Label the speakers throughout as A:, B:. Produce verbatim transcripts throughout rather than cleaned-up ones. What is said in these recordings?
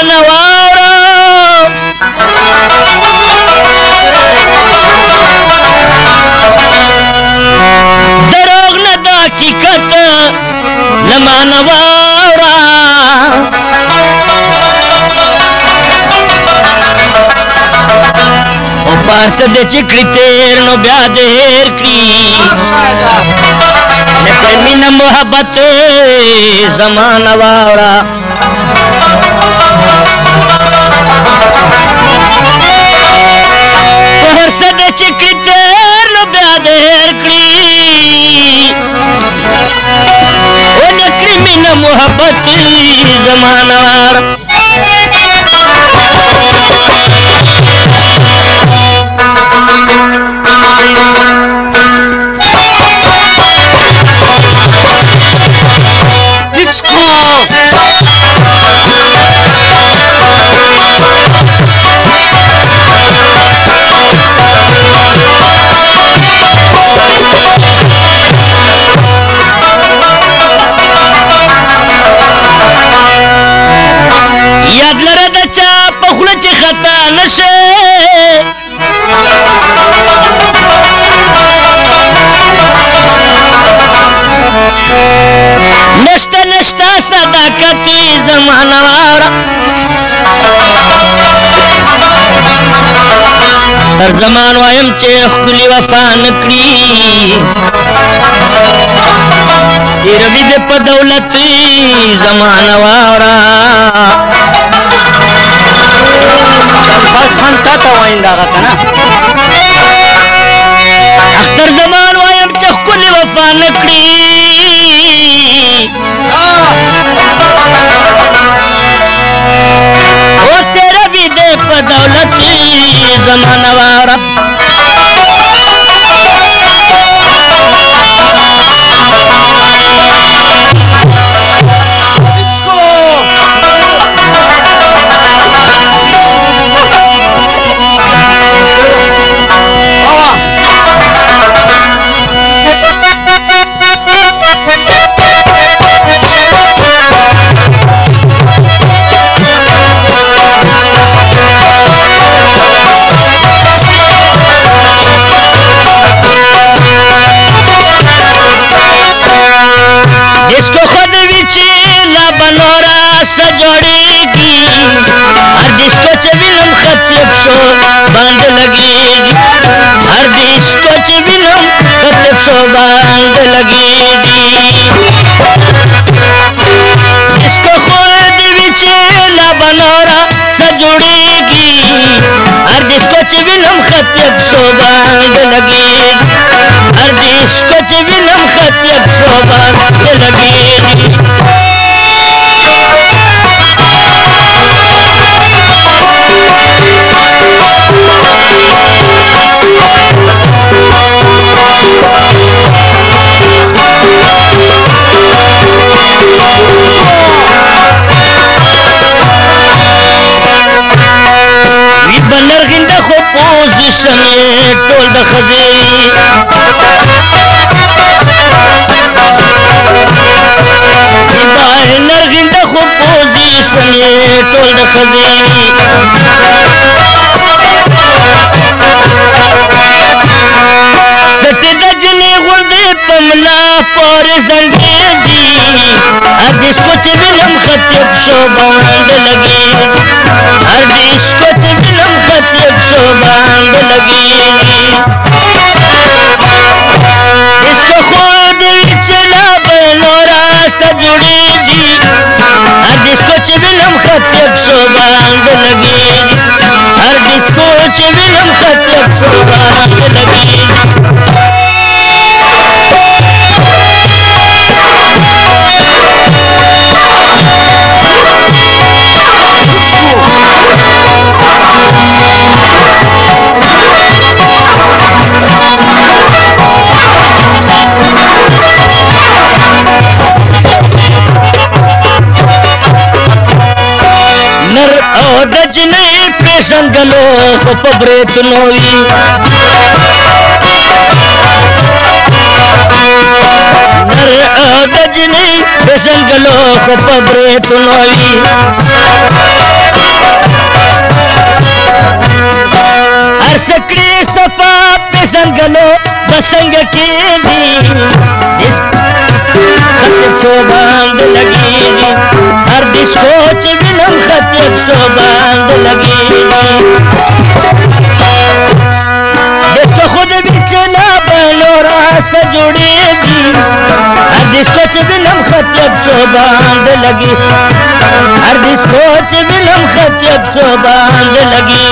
A: زمانه واوره دروغ نه د حقیقت لمانه واوره او پاس د چکړی تیر نو بیا د هیر کړي نکړه مینه محبت زمانه واوره په هر څه د چکړی تیر نو بیا د هیر کړي او نکړه مینه محبت زمانه واوره یاد لره د چا په خوله چې خطا نشي نشته نشته صداقت زمانه واوره تر زمان وایم چې ښکلي وفا نه کړي تېروي دې په دولت زمانه واوره
B: بس خان تا ته وایم دغه که نه
A: اختر زمان وایم چې ښکلي وفا نه کړي او تېروي دې په دولت زمانه واوره سجوڑेगी हर डिस्को च विलम खत सो बांध लगेगी हर डिस्को च विलम खत सो बांध लगेगी डिस्को खुद विच ला बनोरा सजोड़ेगी हर डिस्को च विलम खत सो बांध लगेगी हर डिस्को च विलम खत सो बांध लगेगी نرغند خو پوزیشن ټول د خزي بای نرغند خو پوزیشن ټول د خزي ست د جنې غوندې پملا پر زنګېږي هر ډیسکو چې وینم خطیب شو باند لګي هر ډیسکو چې وینم خطیب شو باند لګي ډیسکو خود چې لا بنورا سجوړېږي هر ډیسکو چې وینم خطیب شو باند لګي هر ډیسکو چې وینم خطیب شو باند لګي दजने पेशंगलो पबरेत नोवी नर दजने पेशंगलो पबरेत नोवी सकड़ी सफा पेशंगलो बसंग की दी इस सो बांध लगी दी हर डिस्को च विलम खत सो बांध लगी दी डिस्को खुद बिचला बनोरा से जुड़ेगी हर डिस्को च विलम खत सो बांध लगी हर डिस्को च विलम खत सो बांध लगी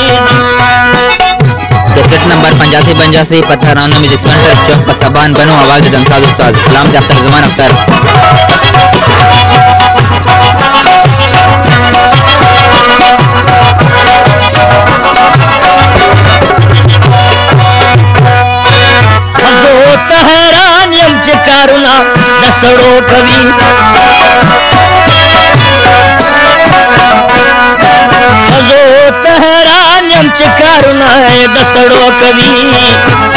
C: कैसेट नंबर पंजासी पंजासी पत्थराना म्यूजिक सेंटर चौक का सबान बनो आवाज दमसाज उस्ताद सलाम जाफ्ता ज़मान अख्तर
A: दो तहरान यम चिकारुना दसड़ो कवि दो तहरान यम चिकारुना दसड़ो कवि